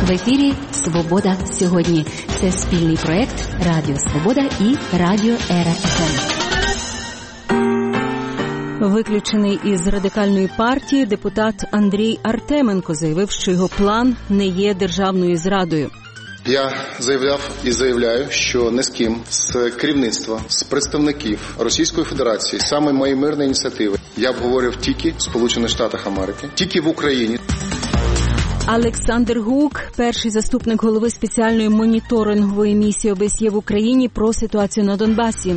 В ефірі «Свобода сьогодні». Це спільний проєкт Радіо Свобода і Радіо Ера ФМ. Виключений із Радикальної партії депутат Андрій Артеменко заявив, що його план не є державною зрадою. Я заявляв і заявляю, що не з ким з керівництва, з представників Російської Федерації, саме моєї мирної ініціативи, я обговорив тільки в Сполучених Штатах Америки, тільки в Україні. Олександр Гук, перший заступник голови спеціальної моніторингової місії ОБСЄ в Україні, про ситуацію на Донбасі.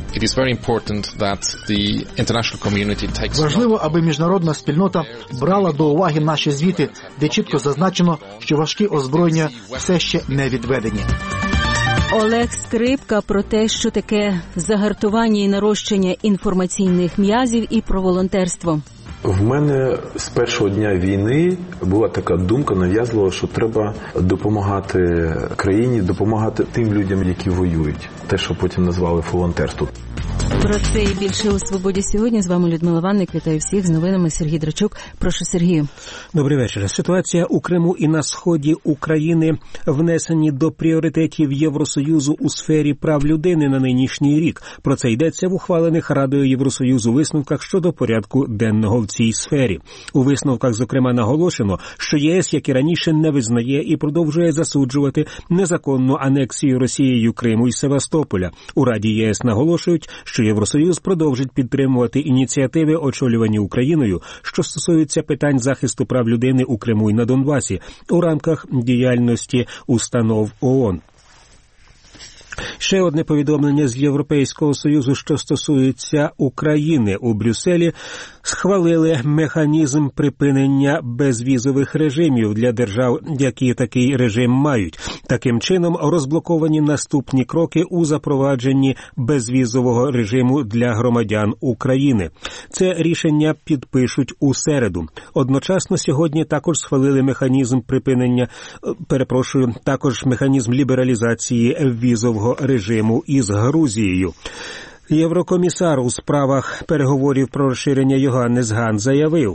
Важливо, аби міжнародна спільнота брала до уваги наші звіти, де чітко зазначено, що важкі озброєння все ще не відведені. Олег Скрипка про те, що таке загартування і нарощення інформаційних м'язів, і про волонтерство. В мене з першого дня війни була така думка нав'язлива, що треба допомагати країні, допомагати тим людям, які воюють. Те, що потім назвали волонтерством. Про це і більше у «Свободі сьогодні». З вами Людмила Ванник. Вітаю всіх. З новинами Сергій Драчук. Прошу, Сергію. Добрий вечір. Ситуація у Криму і на сході України внесені до пріоритетів Євросоюзу у сфері прав людини на нинішній рік. Про це йдеться в ухвалених Радою Євросоюзу висновках щодо порядку денного в цій сфері. У висновках, зокрема, наголошено, що ЄС, як і раніше, не визнає і продовжує засуджувати незаконну анексію Росією Криму і Севастополя. У Раді ЄС наголошують, що Євросоюз продовжить підтримувати ініціативи, очолювані Україною, що стосуються питань захисту прав людини у Криму і на Донбасі у рамках діяльності установ ООН. Ще одне повідомлення з Європейського Союзу, що стосується України. У Брюсселі схвалили механізм припинення безвізових режимів для держав, які такий режим мають. Таким чином розблоковані наступні кроки у запровадженні безвізового режиму для громадян України. Це рішення підпишуть у середу. Одночасно сьогодні також схвалили механізм також механізм лібералізації візового режиму із Грузією. Єврокомісар у справах переговорів про розширення Йоганнес Хан заявив: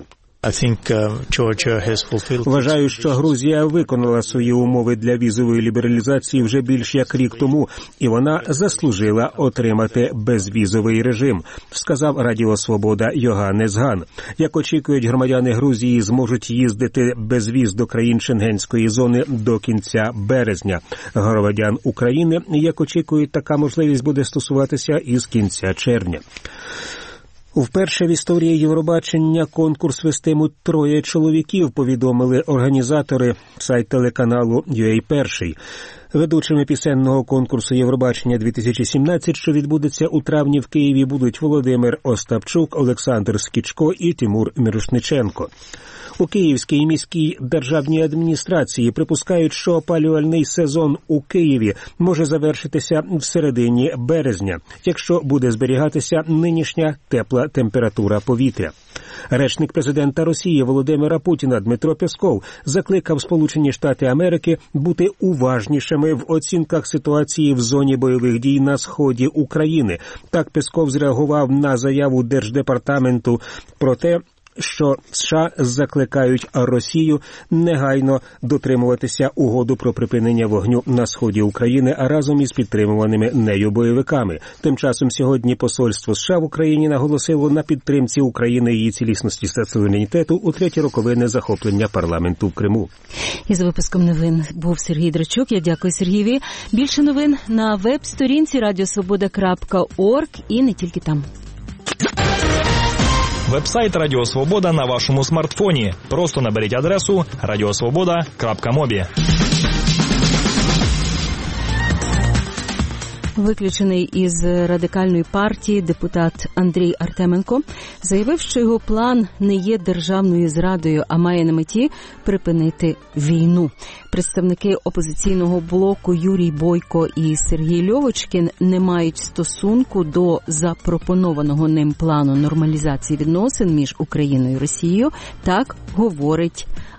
вважаю, що Грузія виконала свої умови для візової лібералізації вже більш як рік тому, і вона заслужила отримати безвізовий режим, сказав Радіо Свобода Йоганнес Хан. Як очікують, громадяни Грузії зможуть їздити без віз до країн Шенгенської зони до кінця березня. Громадян України, як очікують, така можливість буде стосуватися із кінця червня. Вперше в історії Євробачення конкурс вестимуть 3 чоловіків, повідомили організатори, сайт телеканалу UA1. Ведучими пісенного конкурсу Євробачення-2017, що відбудеться у травні в Києві, будуть Володимир Остапчук, Олександр Скічко і Тимур Мірошниченко. У Київській міській державній адміністрації припускають, що опалювальний сезон у Києві може завершитися в середині березня, якщо буде зберігатися нинішня тепла температура повітря. Речник президента Росії Володимира Путіна Дмитро Пєсков закликав Сполучені Штати Америки бути уважнішими в оцінках ситуації в зоні бойових дій на сході України. Так Пєсков зреагував на заяву Держдепартаменту про те, що США закликають Росію негайно дотримуватися угоду про припинення вогню на сході України, а разом із підтримуваними нею бойовиками. Тим часом сьогодні посольство США в Україні наголосило на підтримці України і її цілісності та суверенітету у 3-ті роковини захоплення парламенту в Криму. Із випуском новин був Сергій Драчук. Я дякую Сергієві. Більше новин на веб-сторінці radiosvoboda.org і не тільки там. Веб-сайт Радіо Свобода на вашому смартфоні. Просто наберіть адресу radiosvoboda.mobi. Виключений із Радикальної партії депутат Андрій Артеменко заявив, що його план не є державною зрадою, а має на меті припинити війну. Представники опозиційного блоку Юрій Бойко і Сергій Льовочкін не мають стосунку до запропонованого ним плану нормалізації відносин між Україною і Росією, так говорить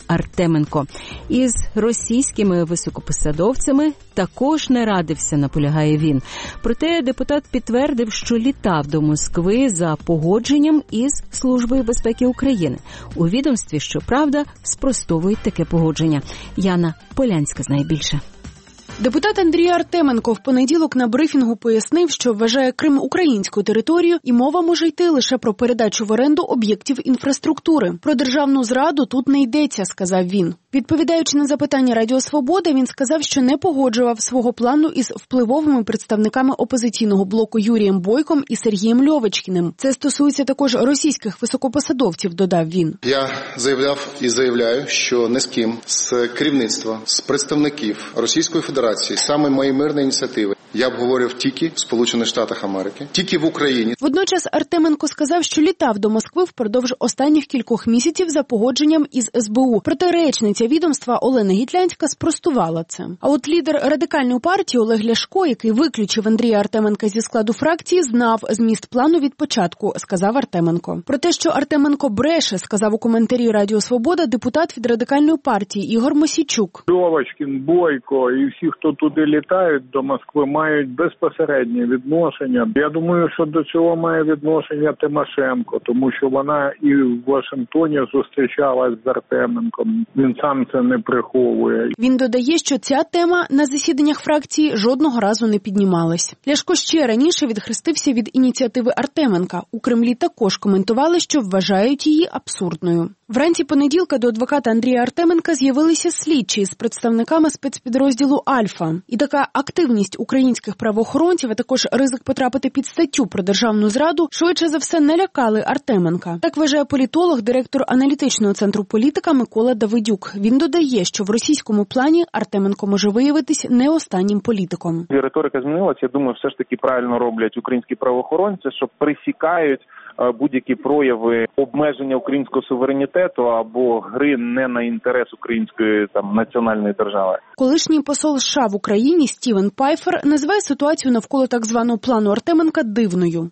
Артеменко. Із російськими високопосадовцями також не радився, наполягає він. Проте депутат підтвердив, що літав до Москви за погодженням із Службою безпеки України. У відомстві, щоправда, спростовують таке погодження. Яна Полянська знає більше. Депутат Андрій Артеменко в понеділок на брифінгу пояснив, що вважає Крим українською територією і мова може йти лише про передачу в оренду об'єктів інфраструктури. Про державну зраду тут не йдеться, сказав він. Відповідаючи на запитання Радіо Свобода, він сказав, що не погоджував свого плану із впливовими представниками опозиційного блоку Юрієм Бойком і Сергієм Льовочкіним. Це стосується також російських високопосадовців, додав він. Я заявляв і заявляю, що не з ким з керівництва, з представників Російської Федерації, саме моєї мирної ініціативи, я обговорив тільки в Сполучених Штатах Америки, тільки в Україні. Водночас Артеменко сказав, що літав до Москви впродовж останніх кількох місяців за погодженням із СБУ. Проте речниця відомства Олена Гітлянська спростувала це. А от лідер Радикальної партії Олег Ляшко, який виключив Андрія Артеменка зі складу фракції, знав зміст плану від початку, сказав Артеменко. Про те, що Артеменко бреше, сказав у коментарі Радіо Свобода депутат від Радикальної партії Ігор Мосійчук. Льовочкін, Бойко і всі, хто туди літають до Москви, мають безпосереднє відношення. Я думаю, що до цього має відношення Тимошенко, тому що вона і в Вашингтоні зустрічалась з Артеменком. Він сам це не приховує. Він додає, що ця тема на засіданнях фракції жодного разу не піднімалась. Ляшко ще раніше відхрестився від ініціативи Артеменка. У Кремлі також коментували, що вважають її абсурдною. Вранці понеділка до адвоката Андрія Артеменка з'явилися слідчі з представниками спецпідрозділу «Альфа». І така активність українських правоохоронців, а також ризик потрапити під статтю про державну зраду, швидше за все не лякали Артеменка. Так вважає політолог, директор аналітичного центру «Політика» Микола Давидюк. Він додає, що в російському плані Артеменко може виявитись не останнім політиком. Риторика змінилася. Я думаю, все ж таки правильно роблять українські правоохоронці, що присікають будь-які прояви обмеження українського суверенітету або гри не на інтерес української національної держави. Колишній посол США в Україні Стівен Пайфер називає ситуацію навколо так званого плану Артеменка дивною.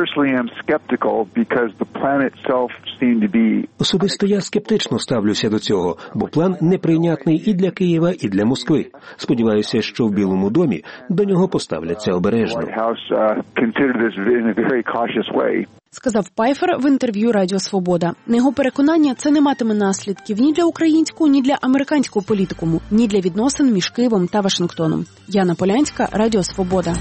Особисто я скептично ставлюся до цього, бо план неприйнятний і для Києва, і для Москви. Сподіваюся, що в Білому домі до нього поставляться обережно. Сказав Пайфер в інтерв'ю Радіо Свобода. На його переконання, це не матиме наслідків ні для українського, ні для американського політикуму, ні для відносин між Києвом та Вашингтоном. Яна Полянська, Радіо Свобода.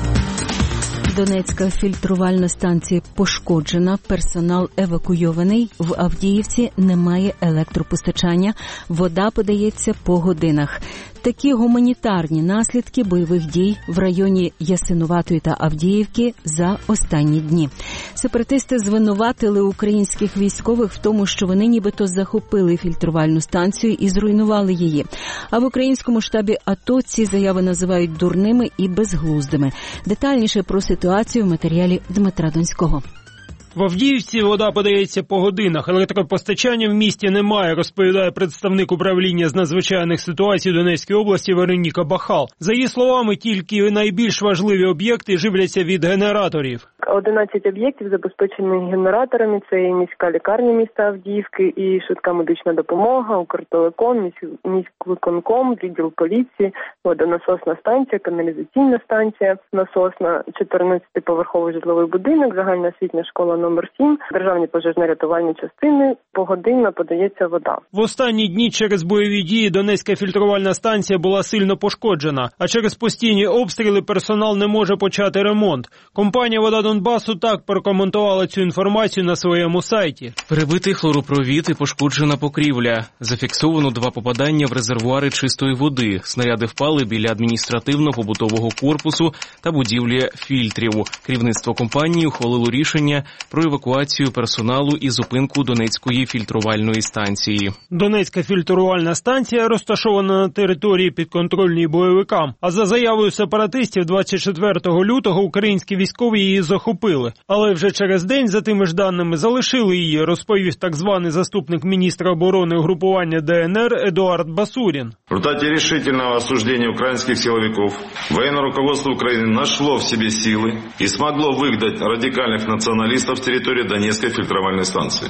Донецька фільтрувальна станція пошкоджена, персонал евакуйований, в Авдіївці немає електропостачання, вода подається по годинах. Такі гуманітарні наслідки бойових дій в районі Ясинуватої та Авдіївки за останні дні. Сепаратисти звинуватили українських військових в тому, що вони нібито захопили фільтрувальну станцію і зруйнували її. А в українському штабі АТО ці заяви називають дурними і безглуздими. Детальніше про ситуацію в матеріалі Дмитра Донського. В Авдіївці вода подається по годинах. Електропостачання в місті немає, розповідає представник управління з надзвичайних ситуацій Донецької області Вероніка Бахал. За її словами, тільки найбільш важливі об'єкти живляться від генераторів. 11 об'єктів забезпечені генераторами. Це і міська лікарня міста Авдіївки, і швидка медична допомога, Укртелеком, міськвиконком, відділ поліції, водонасосна станція, каналізаційна станція, насосна, 14-поверховий житловий будинок, загальна освітня школа номер 7, державні пожежно-рятувальні частини, погодинно подається вода. В останні дні через бойові дії Донецька фільтрувальна станція була сильно пошкоджена, а через постійні обстріли персонал не може почати ремонт. Компанія «Вода Донбасу» так прокоментувала цю інформацію на своєму сайті. Перебитий хлоропровід і пошкоджена покрівля. Зафіксовано 2 попадання в резервуари чистої води. Снаряди впали біля адміністративно-побутового корпусу та будівлі фільтрів. Керівництво компанії ухвалило рішення про евакуацію персоналу і зупинку Донецької фільтрувальної станції. Донецька фільтрувальна станція розташована на території підконтрольній бойовикам. А за заявою сепаратистів 24 лютого українські військові її захопили. Але вже через день, за тими ж даними, залишили її, розповів так званий заступник міністра оборони угрупування ДНР Едуард Басурін. В результате решительного осуждения украинских силовиков военное руководство Украины нашло в себе силы и смогло выгнать радикальных националистов с территории Донецкой фильтровальной станции.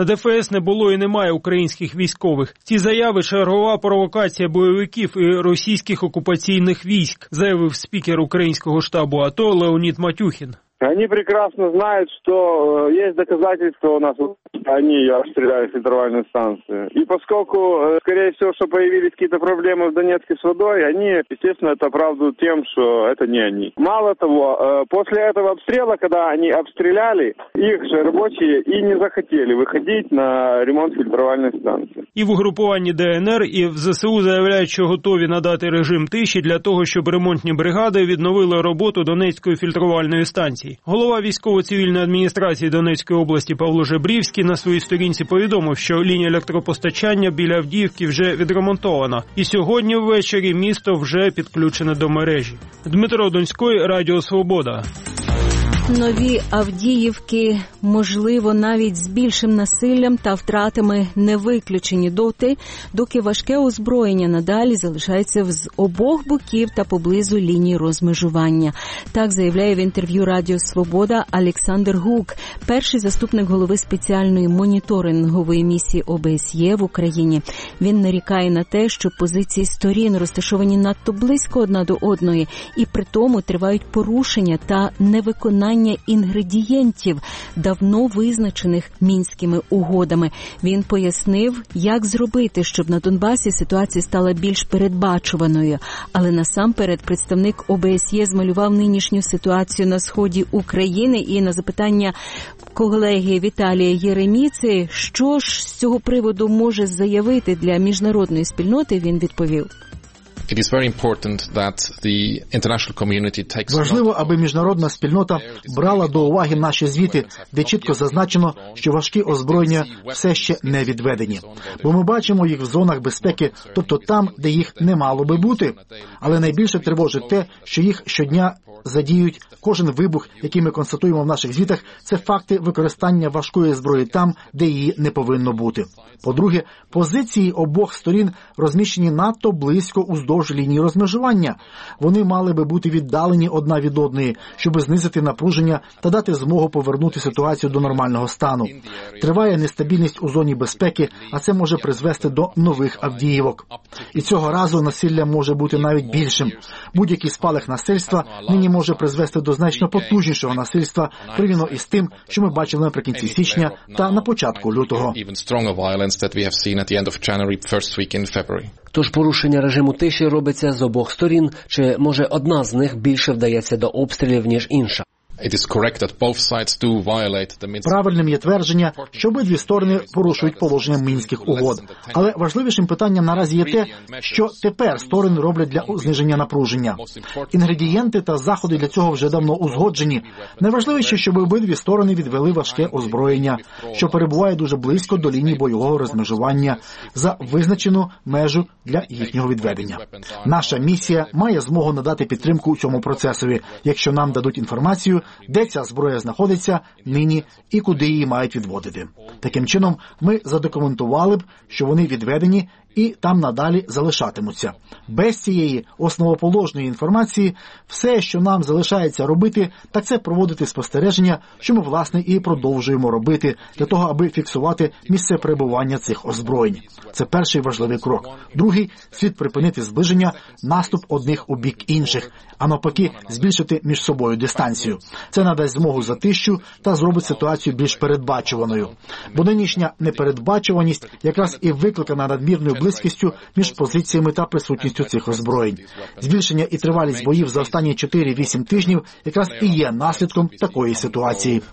На ДФС не було і немає українських військових. Ці заяви – чергова провокація бойовиків і російських окупаційних військ, заявив спікер українського штабу АТО Леонід Матюхін. Они прекрасно знают, что есть доказательства у нас, они обстреляли фильтровальную станцию. И поскольку, скорее всего, что появились какие-то проблемы в Донецке с водой, они, естественно, это оправдывают тем, что это не они. Мало того, после этого обстрела, когда они обстреляли, их же рабочие и не захотели выходить на ремонт фильтровальной станции. І в угрупуванні ДНР, і в ЗСУ заявляють, що готові надати режим тиші для того, щоб ремонтні бригади відновили роботу Донецької фільтрувальної станції. Голова військово-цивільної адміністрації Донецької області Павло Жебрівський на своїй сторінці повідомив, що лінія електропостачання біля Авдіївки вже відремонтована. І сьогодні ввечері місто вже підключене до мережі. Дмитро Донський, Радіо Свобода. Нові Авдіївки, можливо, навіть з більшим насиллям та втратами не виключені доки важке озброєння надалі залишається з обох боків та поблизу лінії розмежування. Так заявляє в інтерв'ю Радіо Свобода Олександр Гук, перший заступник голови спеціальної моніторингової місії ОБСЄ в Україні. Він нарікає на те, що позиції сторін розташовані надто близько одна до одної, і при тому тривають порушення та невиконання інгредієнтів, давно визначених Мінськими угодами. Він пояснив, як зробити, щоб на Донбасі ситуація стала більш передбачуваною. Але насамперед представник ОБСЄ змалював нинішню ситуацію на сході України і на запитання колеги Віталія Єреміци, що ж з цього приводу може заявити для міжнародної спільноти, він відповів. Важливо, аби міжнародна спільнота брала до уваги наші звіти, де чітко зазначено, що важкі озброєння все ще не відведені. Бо ми бачимо їх в зонах безпеки, тобто там, де їх не мало би бути. Але найбільше тривожить те, що їх щодня задіють. Кожен вибух, який ми констатуємо в наших звітах, це факти використання важкої зброї там, де її не повинно бути. По-друге, позиції обох сторін розміщені надто близько уздовж лінії розмежування. Вони мали би бути віддалені одна від одної, щоб знизити напруження та дати змогу повернути ситуацію до нормального стану. Триває нестабільність у зоні безпеки, а це може призвести до нових Авдіївок. І цього разу насилля може бути навіть більшим. Будь-який спалах насильства нині може призвести до значно потужнішого насильства, порівняно із тим, що ми бачили наприкінці січня та на початку лютого. Тож порушення режиму тиші робиться з обох сторін, чи може одна з них більше вдається до обстрілів, ніж інша? Правильним є твердження, що обидві сторони порушують положення Мінських угод. Але важливішим питанням наразі є те, що тепер сторони роблять для зниження напруження. Інгредієнти та заходи для цього вже давно узгоджені. Найважливіше, щоб обидві сторони відвели важке озброєння, що перебуває дуже близько до лінії бойового розмежування, за визначену межу для їхнього відведення. Наша місія має змогу надати підтримку цьому процесові, якщо нам дадуть інформацію, де ця зброя знаходиться нині і куди її мають відводити. Таким чином, ми задокументували б, що вони відведені і там надалі залишатимуться. Без цієї основоположної інформації все, що нам залишається робити, так це проводити спостереження, що ми, власне, і продовжуємо робити для того, аби фіксувати місце перебування цих озброєнь. Це перший важливий крок. Другий – слід припинити зближення, наступ одних у бік інших, а навпаки збільшити між собою дистанцію. Це надасть змогу затищу та зробить ситуацію більш передбачуваною. Бо нинішня непередбачуваність якраз і викликана надмірною близькістю між позиціями та присутністю цих озброєнь. Збільшення і тривалість боїв за останні 4-8 тижнів якраз і є наслідком такої ситуації.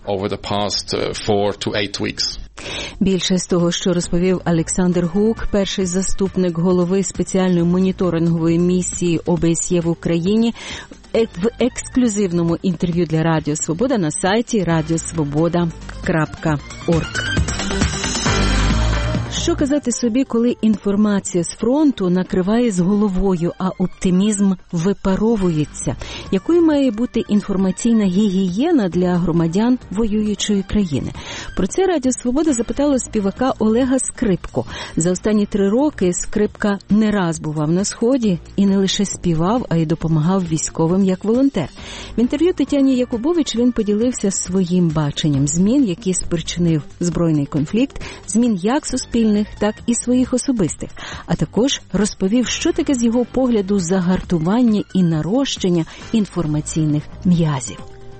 Більше з того, що розповів Олександр Гук, перший заступник голови спеціальної моніторингової місії ОБСЄ в Україні, в ексклюзивному інтерв'ю для Радіо Свобода на сайті radiosvoboda.org. що казати собі, коли інформація з фронту накриває з головою, а оптимізм випаровується? Якою має бути інформаційна гігієна для громадян воюючої країни? Про це Радіо Свобода запитало співака Олега Скрипку. За останні 3 роки Скрипка не раз бував на Сході і не лише співав, а й допомагав військовим як волонтер. В інтерв'ю Тетяні Якубович він поділився своїм баченням змін, які спричинив збройний конфлікт, змін як суспільних, так і своїх особистих, а також розповів, що таке з його погляду загартування і нарощення інформаційних м'язів.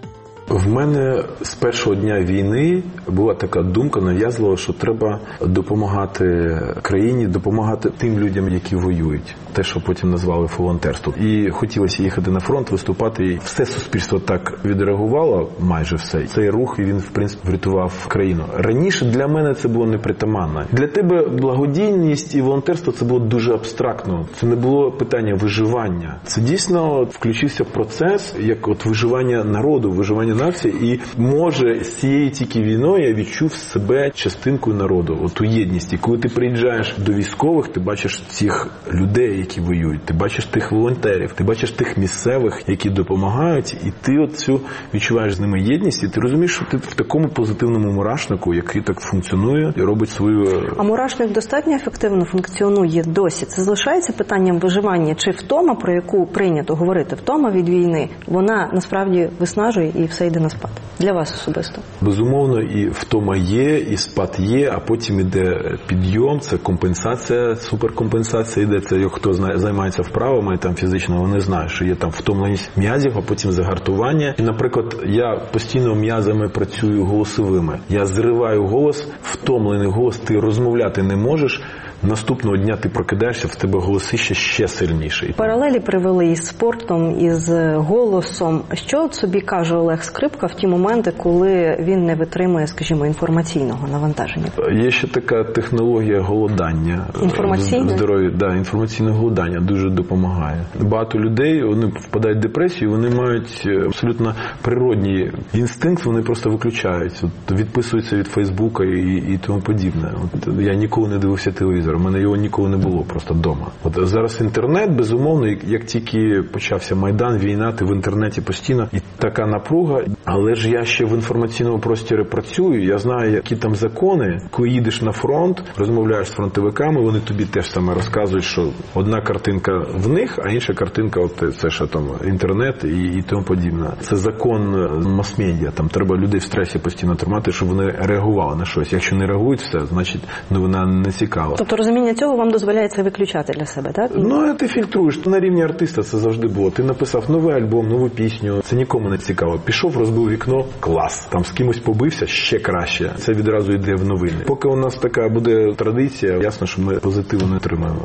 В мене з першого дня війни була така думка нав'язлива, що треба допомагати країні, допомагати тим людям, які воюють. Те, що потім назвали волонтерством. І хотілося їхати на фронт, виступати. І все суспільство так відреагувало, майже все. Цей рух, він, в принципі, врятував країну. Раніше для мене це було непритаманно. Для тебе благодійність і волонтерство – це було дуже абстрактно. Це не було питання виживання. Це дійсно включився процес, як от виживання народу, виживання нації. І може з цією тільки війною я відчув себе частинкою народу. От у єдності. Коли ти приїжджаєш до військових, ти бачиш цих людей, які воюють, ти бачиш тих волонтерів, ти бачиш тих місцевих, які допомагають, і ти от цю відчуваєш з ними єдність, і ти розумієш, що ти в такому позитивному мурашнику, який так функціонує і робить свою... А мурашник достатньо ефективно функціонує досі? Це залишається питанням виживання? Чи втома, про яку прийнято говорити, втома від війни, вона насправді виснажує і все йде на спад? Для вас особисто? Безумовно, і втома є, і спад є, а потім іде підйом, це компенсація, суперкомпенсація йде, це хто займається вправами там фізично, вони знають, що є там втомленість м'язів, а потім загартування. І, наприклад, я постійно м'язами працюю голосовими. Я зриваю голос, втомлений голос, ти розмовляти не можеш. Наступного дня ти прокидаєшся, в тебе голосище ще сильніше. Паралелі привели із спортом, із голосом. Що от собі каже Олег Скрипка в ті моменти, коли він не витримує, скажімо, інформаційного навантаження? Є ще така технологія голодання. Інформаційне? Здоров'я, да, інформаційне голодання дуже допомагає. Багато людей, вони впадають в депресію, вони мають абсолютно природній інстинкт, вони просто виключають. От, відписуються від Фейсбука і тому подібне. От, я ніколи не дивився телевізор. У мене його ніколи не було просто вдома. От зараз інтернет, безумовно, як тільки почався Майдан, війна, ти в інтернеті постійно, і така напруга, але ж я ще в інформаційному просторі працюю, я знаю, які там закони, коли їдеш на фронт, розмовляєш з фронтовиками, вони тобі теж саме розказують, що одна картинка в них, а інша картинка, от це що там, інтернет і тому подібне. Це закон мас-медіа, там треба людей в стресі постійно тримати, щоб вони реагували на щось. Якщо не реагують, все, значить новина не цікава. Тобто розуміння цього вам дозволяється виключати для себе, так? Ну, ти фільтруєш. На рівні артиста це завжди було. Ти написав новий альбом, нову пісню. Це нікому не цікаво. Пішов, розбив вікно, клас. Там з кимось побився, ще краще. Це відразу йде в новини. Поки у нас така буде традиція, ясно, що ми позитиву не отримаємо.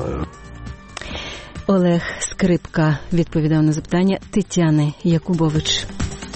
Олег Скрипка відповідав на запитання Тетяни Якубович.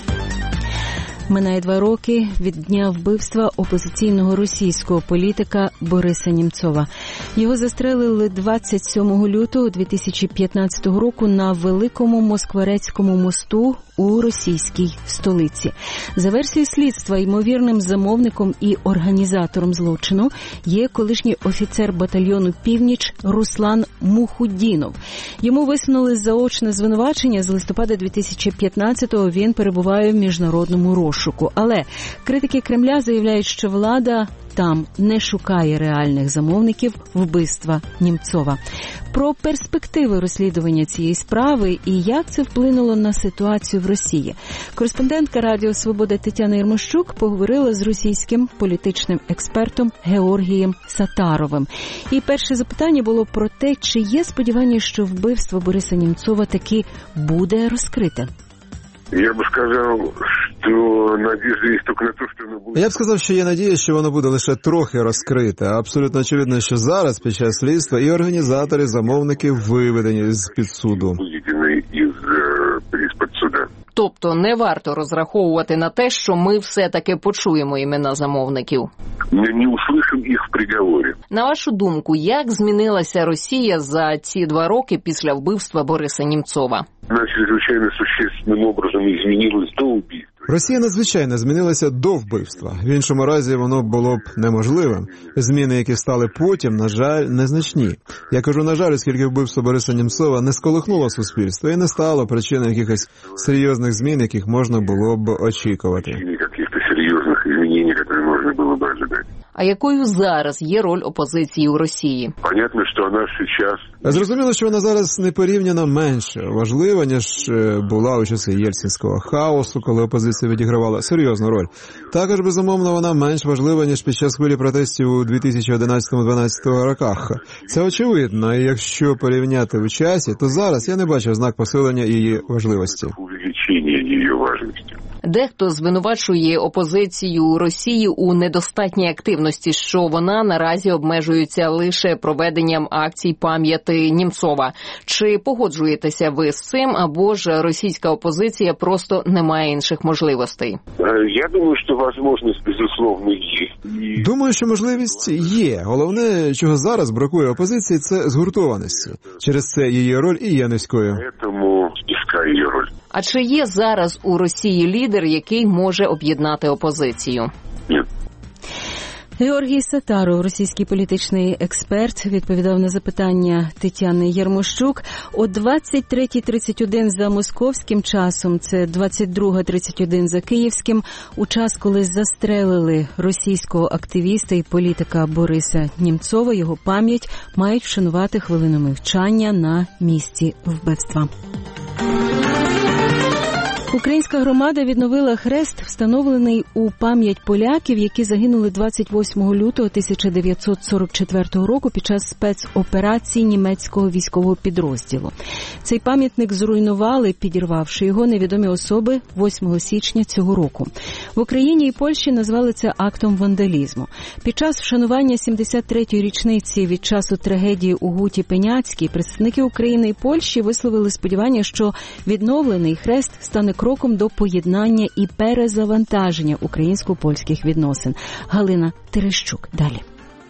Минає 2 роки від дня вбивства опозиційного російського політика Бориса Німцова. Його застрелили 27 лютого 2015 року на Великому Москворецькому мосту у російській столиці. За версією слідства, ймовірним замовником і організатором злочину є колишній офіцер батальйону «Північ» Руслан Мухуддінов. Йому висунули заочне звинувачення. З листопада 2015-го він перебуває в міжнародному розшуку. Але критики Кремля заявляють, що влада там не шукає реальних замовників вбивства Німцова. Про перспективи розслідування цієї справи і як це вплинуло на ситуацію в Росії. Кореспондентка Радіо Свобода Тетяна Єрмощук поговорила з російським політичним експертом Георгієм Сатаровим. І перше запитання було про те, чи є сподівання, що вбивство Бориса Німцова таки буде розкрите. Я б сказав, що надіжда є тільки на те, що воно буде... Я б сказав, що є надія, що воно буде лише трохи розкрите. Абсолютно очевидно, що зараз, під час слідства, і організатори, замовники виведені з-під суду. Тобто не варто розраховувати на те, що ми все-таки почуємо імена замовників? Ми не услышимо їх в приговорі. На вашу думку, як змінилася Росія за ці 2 роки після вбивства Бориса Німцова? Вона чрезвичайно существенним образом змінилась до вбивства. Росія надзвичайно змінилася до вбивства. В іншому разі воно було б неможливим. Зміни, які стали потім, на жаль, незначні. Я кажу, на жаль, оскільки вбивство Бориса Нємцова не сколихнуло суспільство і не стало причиною якихось серйозних змін, яких можна було б очікувати. Каких-то серйозних змін, які можна було б очікувати. А якою зараз є роль опозиції у Росії? Понятно, що вона зараз... Зрозуміло, що вона зараз непорівняно менше важлива, ніж була у часи єльцинського хаосу, коли опозиція відігравала серйозну роль. Також, безумовно, вона менш важлива, ніж під час хвилі протестів у 2011-2012 роках. Це очевидно, і якщо порівняти в часі, то зараз я не бачу ознак посилення її важливості. Увеличення її важливості. Дехто звинувачує опозицію Росії у недостатній активності, що вона наразі обмежується лише проведенням акцій пам'яті Нємцова. Чи погоджуєтеся ви з цим, або ж російська опозиція просто не має інших можливостей? Я думаю, що можливість, безусловно, є. Думаю, що можливість є. Головне, чого зараз бракує опозиції, це згуртованості. Через це її роль і є низькою. Тому низька її роль. А чи є зараз у Росії лідер, який може об'єднати опозицію? Ні. Георгій Сатаров, російський політичний експерт, відповідав на запитання Тетяни Ярмощук. О 23:31 за московським часом, це 22:31 за київським, у час, коли застрелили російського активіста і політика Бориса Нємцова, його пам'ять мають вшанувати хвилину мовчання на місці вбивства. Українська громада відновила хрест, встановлений у пам'ять поляків, які загинули 28 лютого 1944 року під час спецоперації німецького військового підрозділу. Цей пам'ятник зруйнували, підірвавши його, невідомі особи 8 січня цього року. В Україні і Польщі назвали це актом вандалізму. Під час вшанування 73-ї річниці від часу трагедії у Гуті Пеняцькій представники України і Польщі висловили сподівання, що відновлений хрест стане кроком до поєднання і перезавантаження українсько-польських відносин. Галина Терещук. Далі.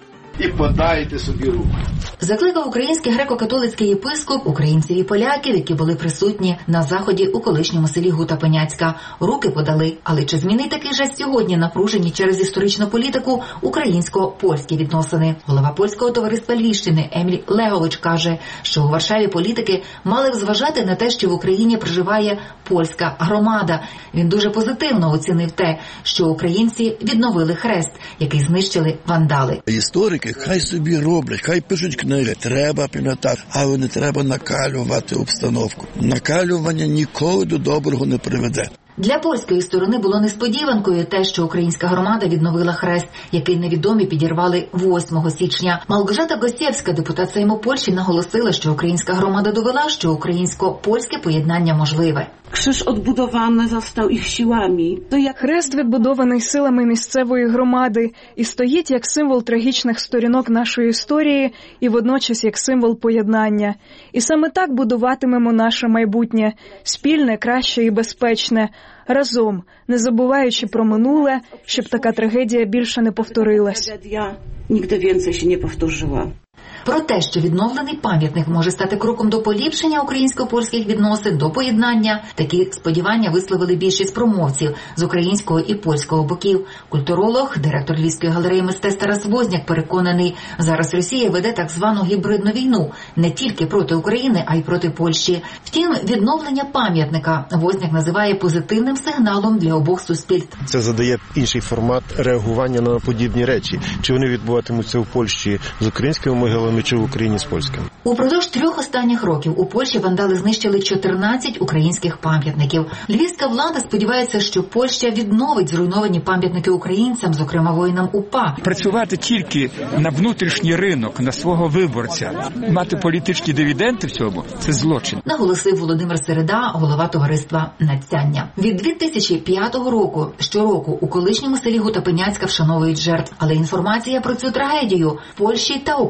І подайте собі руку. Закликав український греко-католицький єпископ українців і поляків, які були присутні на заході у колишньому селі Гута Пеняцька. Руки подали, але чи змінить такий жест сьогодні напружені через історичну політику українсько-польські відносини? Голова польського товариства Львівщини Еміль Легович каже, що у Варшаві політики мали б зважати на те, що в Україні проживає польська громада. Він дуже позитивно оцінив те, що українці відновили хрест, який знищили вандали. Історики хай собі роблять, хай пишуть книги. Треба пам'ятати, але не треба накалювати обстановку. Накалювання ніколи до доброго не приведе. Для польської сторони було несподіванкою те, що українська громада відновила хрест, який невідомі підірвали 8 січня. Малгожата Гостєвська, депутат Сейму Польщі, наголосила, що українська громада довела, що українсько-польське поєднання можливе. Krzyż odbudowany został ich siłami. Хрест відбудований силами місцевої громади і стоїть як символ трагічних сторінок нашої історії і водночас як символ поєднання. І саме так будуватимемо наше майбутнє – спільне, краще і безпечне, разом, не забуваючи про минуле, щоб така трагедія більше не повторилась. Nigdy więcej się nie powtórzyła. Про те, що відновлений пам'ятник може стати кроком до поліпшення українсько-польських відносин, до поєднання, такі сподівання висловили більшість промовців з українського і польського боків. Культуролог, директор Львівської галереї мистецтв Тарас Возняк переконаний, зараз Росія веде так звану гібридну війну не тільки проти України, а й проти Польщі. Втім, відновлення пам'ятника Возняк називає позитивним сигналом для обох суспільств. Це задає інший формат реагування на подібні речі. Чи вони відбуватимуться в Польщі з українськими могилами, чи в Україні з польським. Упродовж 3 останніх років у Польщі вандали знищили 14 українських пам'ятників. Львівська влада сподівається, що Польща відновить зруйновані пам'ятники українцям, зокрема воїнам УПА. Працювати тільки на внутрішній ринок, на свого виборця, мати політичні дивіденди в цьому – це злочин. Наголосив Володимир Середа, голова товариства «Надцяння». Від 2005 року щороку у колишньому селі Гута Пеняцька вшановують жертв. Але інформація про цю трагедію в Польщі та Україні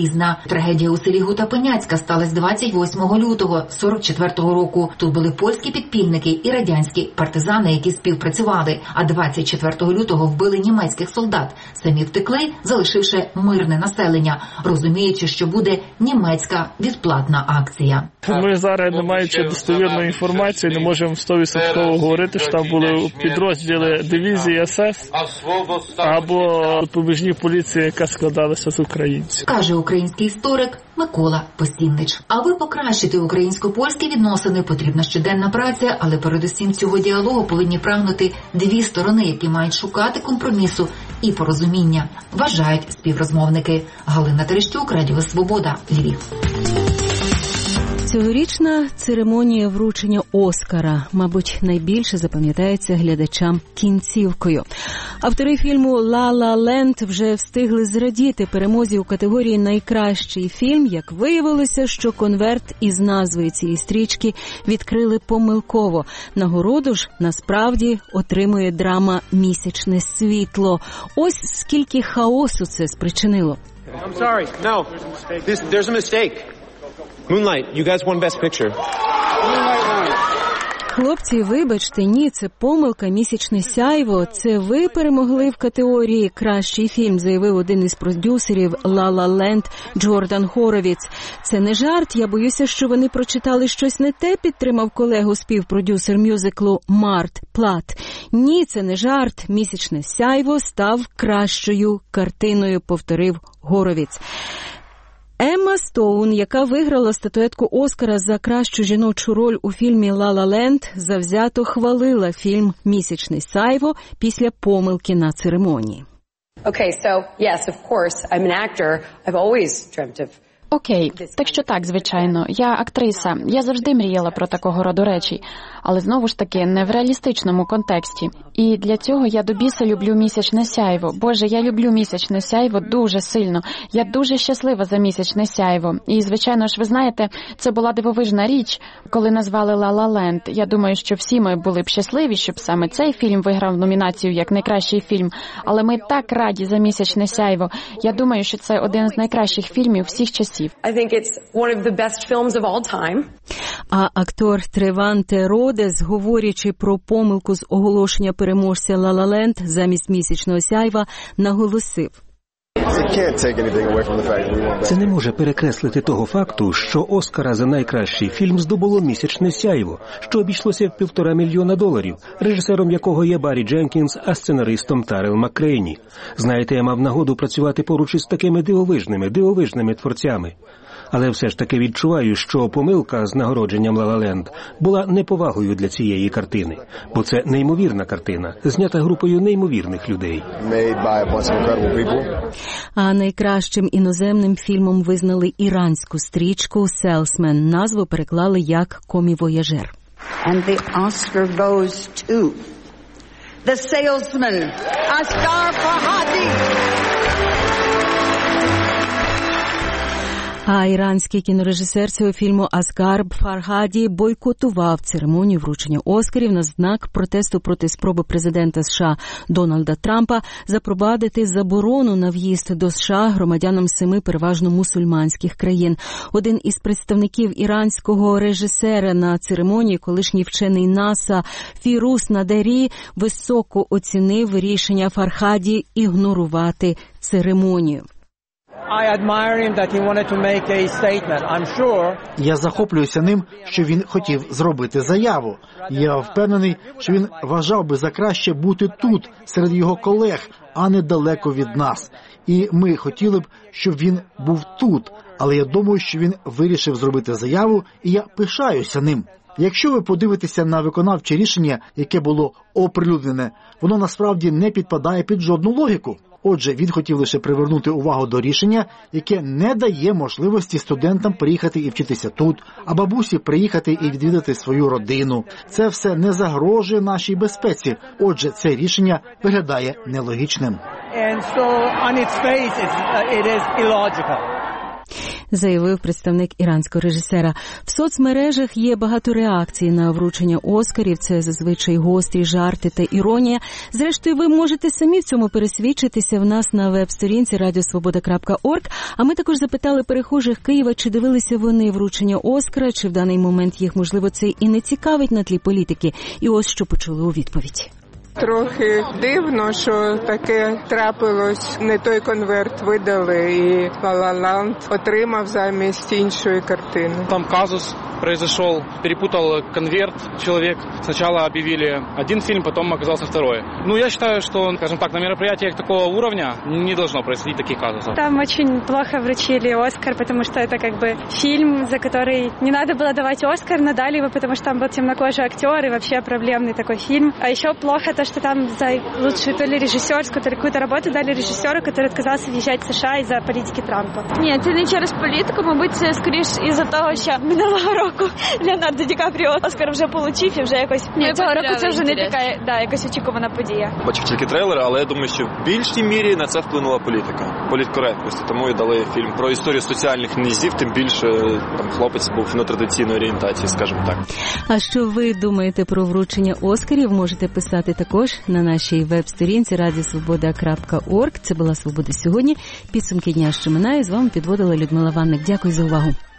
різна. Трагедія у селі Гута-Пеняцька сталася 28 лютого 44-го року. Тут були польські підпільники і радянські партизани, які співпрацювали. А 24 лютого вбили німецьких солдат. Самі втекли, залишивши мирне населення, розуміючи, що буде німецька відплатна акція. Ми зараз, не маючи достовірної інформації, не можемо 100% говорити, що там були підрозділи дивізії СС або допоміжні поліції, яка складалася з українців. Каже український історик Микола Постіннич. Аби покращити українсько-польські відносини, потрібна щоденна праця, але передусім цього діалогу повинні прагнути дві сторони, які мають шукати компромісу і порозуміння, вважають співрозмовники. Галина Терещук, Радіо Свобода, Львів. Цьогорічна церемонія вручення Оскара, мабуть, найбільше запам'ятається глядачам кінцівкою. Автори фільму «Ла Ла Ленд» вже встигли зрадіти перемозі у категорії «Найкращий фільм». Як виявилося, що конверт із назвою цієї стрічки відкрили помилково. Нагороду ж, насправді, отримує драма «Місячне світло». Ось скільки хаосу це спричинило. I'm sorry. No. There's a mistake. Moonlight, you guys won Best Picture. Хлопці, вибачте, ні, це помилка, «Місячне сяйво». Це ви перемогли в категорії «Кращий фільм», заявив один із продюсерів «Ла Ла Ленд» Джордан Хоровіц. Це не жарт, я боюся, що вони прочитали щось не те, підтримав колегу співпродюсер мюзиклу Март Плат. Ні, це не жарт, «Місячне сяйво» став кращою картиною, повторив Хоровіц. Емма Стоун, яка виграла статуетку Оскара за кращу жіночу роль у фільмі «Ла Ла Ленд», завзято хвалила фільм «Місячне сяйво» після помилки на церемонії. Okay, so yes, of course, I'm an actor. I've always dreamt of. Окей, так що так, звичайно. Я актриса. Я завжди мріяла про такого роду речі. Але знову ж таки, не в реалістичному контексті. І для цього я до біса люблю «Місячне сяйво». Боже, я люблю «Місячне сяйво» дуже сильно. Я дуже щаслива за «Місячне сяйво». І, звичайно ж, ви знаєте, це була дивовижна річ, коли назвали «Ла Ла Ленд». Я думаю, що всі ми були б щасливі, щоб саме цей фільм виграв номінацію як найкращий фільм. Але ми так раді за «Місячне сяйво». Я думаю, що це один з найкращих фільмів всіх часів. I think it's one of the best films of all time. А актор Треванте Родес, говорячи про помилку з оголошення переможця «Ла Ла Ленд» замість «Місячного сяйва», наголосив: Це не може перекреслити того факту, що Оскара за найкращий фільм здобуло «Місячне сяйво», що обійшлося в $1,5 мільйона, режисером якого є Баррі Дженкінс, а сценаристом Тарел Маккрейні. Знаєте, я мав нагоду працювати поруч із такими дивовижними творцями. Але все ж таки відчуваю, що помилка з нагородженням «Ла Ла Ленд» була неповагою для цієї картини. Бо це неймовірна картина, знята групою неймовірних людей. А найкращим іноземним фільмом визнали іранську стрічку «Селсмен». Назву переклали як «Комівояжер». And the Oscar goes to The Salesman, Asghar Farhadi. А іранський кінорежисер цього фільму Асгар Фархаді бойкотував церемонію вручення Оскарів на знак протесту проти спроби президента США Дональда Трампа запровадити заборону на в'їзд до США громадянам 7 переважно мусульманських країн. Один із представників іранського режисера на церемонії, колишній вчений НАСА Фірус Надарі, високо оцінив рішення Фархаді ігнорувати церемонію. Я захоплююся ним, що він хотів зробити заяву. Я впевнений, що він вважав би за краще бути тут, серед його колег, а не далеко від нас. І ми хотіли б, щоб він був тут, але я думаю, що він вирішив зробити заяву, і я пишаюся ним. Якщо ви подивитеся на виконавче рішення, яке було оприлюднене, воно насправді не підпадає під жодну логіку. Отже, він хотів лише привернути увагу до рішення, яке не дає можливості студентам приїхати і вчитися тут, а бабусі приїхати і відвідати свою родину. Це все не загрожує нашій безпеці. Отже, це рішення виглядає нелогічним. заявив представник іранського режисера. В соцмережах є багато реакцій на вручення Оскарів. Це зазвичай гострі жарти та іронія. Зрештою, ви можете самі в цьому пересвідчитися в нас на веб-сторінці radiosvoboda.org. А ми також запитали перехожих Києва, чи дивилися вони вручення Оскара, чи в даний момент їх, можливо, це і не цікавить на тлі політики. І ось що почули у відповідь. Трохи дивно, що таке трапилось, не той конверт видали, і «Ла Ла Ланд» отримав замість іншої картини. Там казус произошел, перепутал конверт человек. Сначала объявили один фильм, потом оказался второй. Я считаю, что, скажем так, на мероприятиях такого уровня не должно происходить таких казусов. Там очень плохо вручили Оскар, потому что это фильм, за который не надо было давать Оскар, но дали его, потому что там был темнокожий актер и вообще проблемный такой фильм. А еще плохо то, что там за лучшую то ли режиссерскую, то ли какую-то работу дали режиссеру, который отказался въезжать в США из-за політики Трампа. Ні, це не через політику, мабуть, це скоріш із-за того, що минулого року Леонардо Ді Капріо Оскар вже отримав і вже якось... Ні, цього року це вже не така, якась очікувана подія. Бачив тільки трейлер, але я думаю, що в більшій мірі на це вплинула політика, політкоректності. Тому і дали фільм про історію соціальних низів, тим більше там хлопець був нетрадиційної орієнтації, скажімо так. А що ви думаєте про вручення Оскарів, можете писати також на нашій веб-сторінці radiosvoboda.org. Це була «Свобода сьогодні». Підсумки дня, що минає. З вами підводила Людмила Ванник. Дякую за увагу.